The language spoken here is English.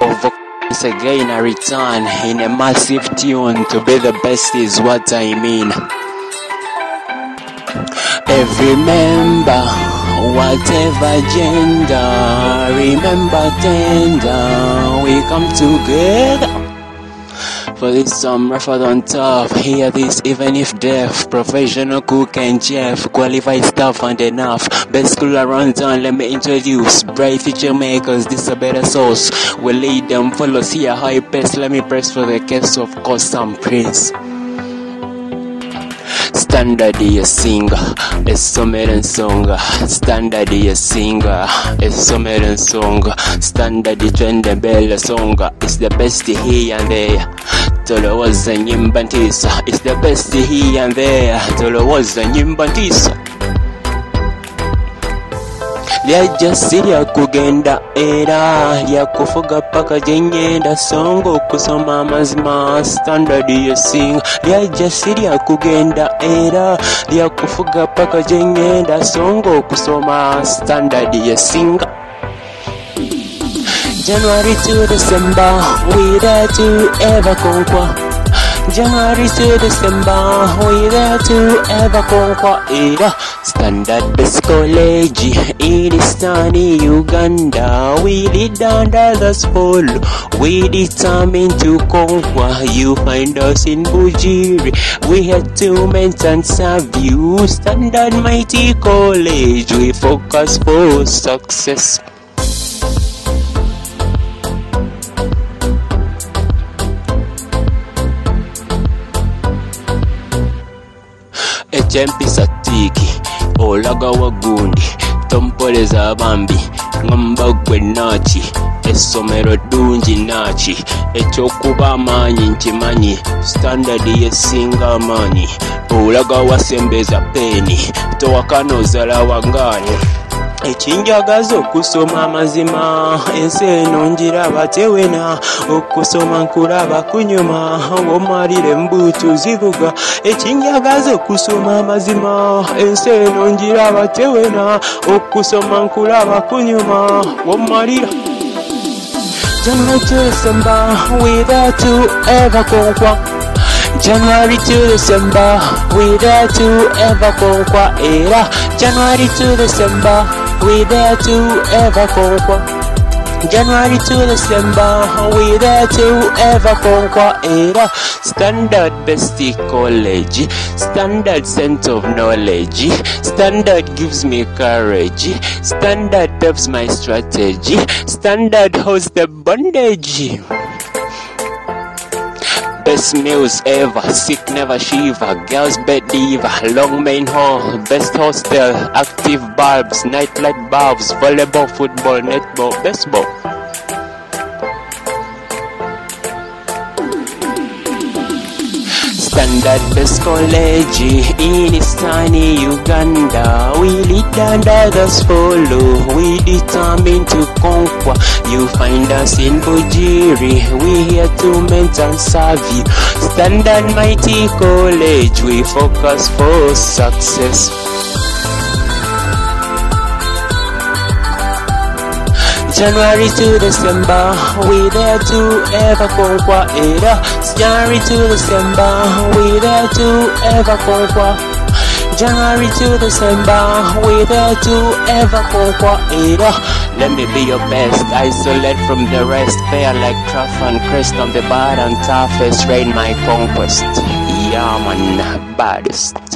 Once again I return in a massive tune. To be the best is what I mean. Every member, whatever gender, remember tender, we come together. For this some rougher on tough, hear this even if deaf. Professional cook and chef, qualified staff and enough. Best school around town, let me introduce. Bright future makers, this a better source. We lead them, follow, see a high pace. Let me press for the case of course and praise. Standard is singer, it's summer song. Standard is singer, it's summer song. Standard trend and bella song. It's the best here and there. Tolo was a nyimba it's the best here and there. Tolo was a nyimba ntisa. Lya sirya kugenda era lya kufuga paka jenyenda songo kusoma mazima. Standard yesinga lya sirya kugenda era lya kufuga paka jenyenda songo kusoma. Standard yesinga. January to December, we there to ever conquer. January to December, we there to ever conquer. Era Standard Best College in Eastern Uganda. We lead and others follow. We determined to conquer. You find us in Bujiri. We had to maintain serve you. Standard Mighty College. We focus for success. Echempisa tiki, olaga wagundi, tompoleza bambi, ngamba gwe nachi, essomero ddungi nachi, ekyokuba amaanyi nkimanyi, standard yesinga amaanyi, olaga wasembeza peni, towakana ozala wangaani. Ekinjagaza okusoma amazima, ensi eno njiraba tewena, okusoma nkulaba kunyuma, omalire embuutu zivuga. Ekinjagaza okusoma amazima, ensi eno njiraba tewena, okusoma nkulaba kunyuma, omalira. January to December, we there to ever conquer. January to December, we there to ever conquer. Era January to December, we there to ever conquer. January to December, we there to ever conquer. Era Standard Best College, Standard sense of knowledge, Standard gives me courage, Standard peps my strategy, Standard holds the bondage. Best meals ever, sick never shiver, girls bed diva, long main hall, best hostel, active bulbs, nightlight bulbs, volleyball, football, netball, baseball. Standard Best College in Eastern Uganda. We lead and others follow. We determined to conquer. You find us in Bujiri. We here to maintain serve you. Standard Mighty College. We focus for success. January to December, we there to ever conquer. Era January to December, we there to ever conquer. January to December, we there to ever conquer. Era let me be your best, isolate from the rest, fair like trough and crest on the bar and toughest, rain my conquest. Yeah man, baddest.